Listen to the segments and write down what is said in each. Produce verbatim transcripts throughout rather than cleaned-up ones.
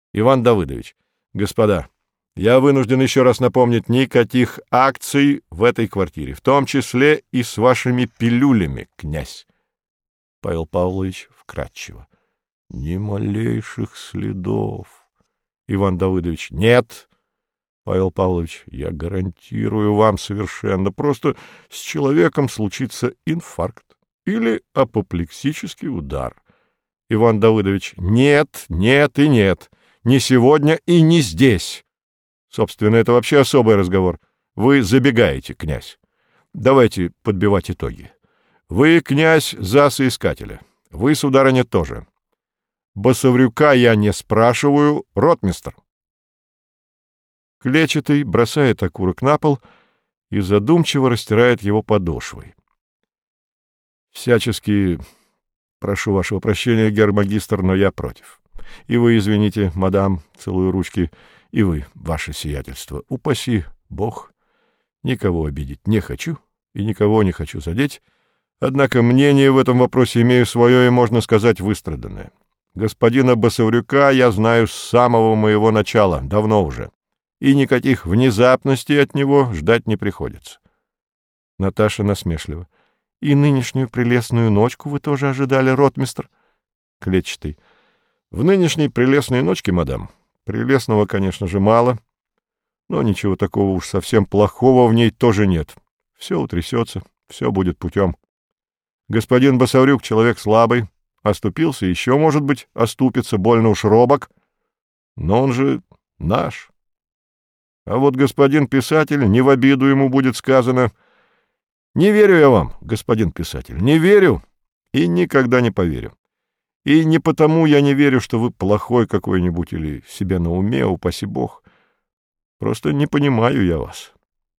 Иван Давыдович. Господа, я вынужден еще раз напомнить, никаких акций в этой квартире, в том числе и с вашими пилюлями, князь. Павел Павлович вкратчиво. Ни малейших следов. Иван Давыдович. Нет. Павел Павлович. Я гарантирую вам совершенно. Просто с человеком случится инфаркт или апоплексический удар. Иван Давыдович. Нет, нет и нет. Не сегодня и не здесь. Собственно, это вообще особый разговор. Вы забегаете, князь. Давайте подбивать итоги. Вы, князь, за соискателя. Вы, сударыня, тоже. Басаврюка я не спрашиваю, ротмистр. Клетчатый бросает окурок на пол и задумчиво растирает его подошвой. Всячески прошу вашего прощения, герр-магистр, но я против. И вы, извините, мадам, целую ручки, и вы, ваше сиятельство. Упаси Бог, никого обидеть не хочу и никого не хочу задеть, однако мнение в этом вопросе имею свое и, можно сказать, выстраданное. Господина Басаврюка я знаю с самого моего начала, давно уже, и никаких внезапностей от него ждать не приходится. Наташа насмешливо. И нынешнюю прелестную ночку вы тоже ожидали, ротмистр? Клетчатый. В нынешней прелестной ночке, мадам, прелестного, конечно же, мало, но ничего такого уж совсем плохого в ней тоже нет. Все утрясется, все будет путем. Господин Басаврюк человек слабый, оступился, еще, может быть, оступится, больно уж робок, но он же наш. А вот господин писатель, не в обиду ему будет сказано, не верю я вам, господин писатель, не верю и никогда не поверю. И не потому я не верю, что вы плохой какой-нибудь или себе на уме, упаси бог. Просто не понимаю я вас.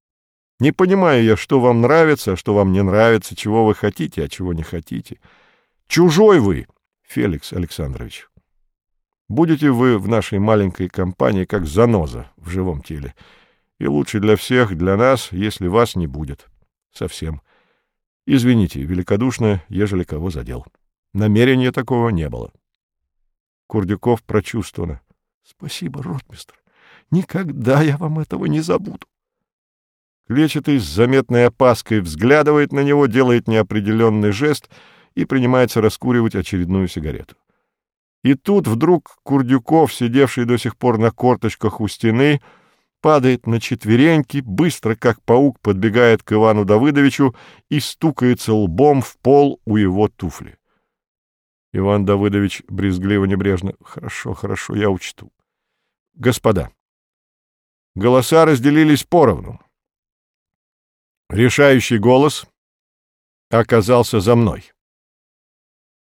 Не понимаю я, что вам нравится, а что вам не нравится, чего вы хотите, а чего не хотите. Чужой вы, Феликс Александрович. Будете вы в нашей маленькой компании как заноза в живом теле. И лучше для всех, для нас, если вас не будет. Совсем. Извините, великодушно, ежели кого задел. Намерения такого не было. Курдюков прочувствовано. Спасибо, ротмистр. Никогда я вам этого не забуду. Клетчатый с заметной опаской взглядывает на него, делает неопределенный жест и принимается раскуривать очередную сигарету. И тут вдруг Курдюков, сидевший до сих пор на корточках у стены, падает на четвереньки, быстро, как паук, подбегает к Ивану Давыдовичу и стукается лбом в пол у его туфли. Иван Давыдович брезгливо-небрежно. Хорошо, хорошо, я учту. Господа, голоса разделились поровну. Решающий голос оказался за мной.